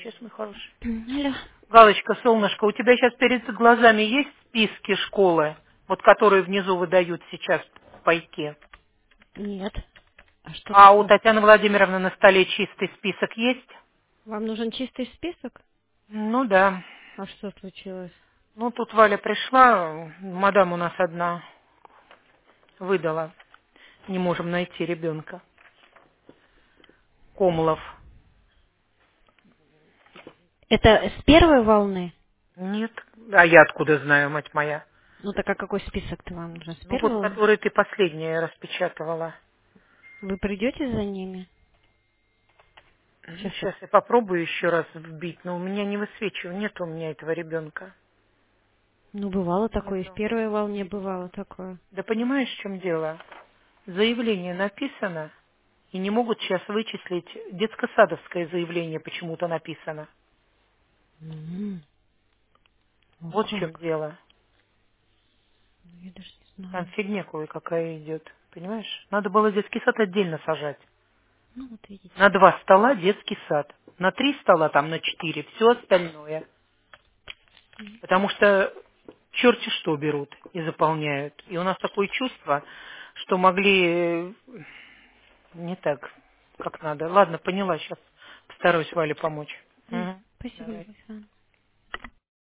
сейчас, мой хороший. Алло. Галочка, солнышко, у тебя сейчас перед глазами есть списки школы, вот которые внизу выдают сейчас в пайке? Нет. А что А у такое? Татьяны Владимировны на столе чистый список есть? Вам нужен чистый список? Ну да. А что случилось? Ну тут Валя пришла, мадам у нас одна выдала. Не можем найти ребенка. Комлов. Это с первой волны? Нет. А я откуда знаю, мать моя? Ну так а какой список-то вам нужен? С Ну первой вот, волны? который ты последняя распечатывала. Вы придете за ними? Сейчас Сейчас я попробую еще раз вбить, но у меня не высвечиваю, нет у меня этого ребенка. Ну, бывало такое, и в Нету. первой волне бывало такое. Да понимаешь, в чем дело? Заявление написано, и не могут сейчас вычислить, детско-садовское заявление почему-то написано. М, Ну Вот в чем как? дело. Ну, я даже не Там знаю. фигня кое-какая идет. Понимаешь? Надо было детский сад отдельно сажать. Ну, вот видите. На 2 стола детский сад. На 3 стола, там на 4, все остальное. Потому что черти что берут и заполняют. И у нас такое чувство, что могли не так, как надо. Ладно, поняла, сейчас постараюсь Вале помочь. Мгм. Спасибо, Давай. Любовь Ивановна.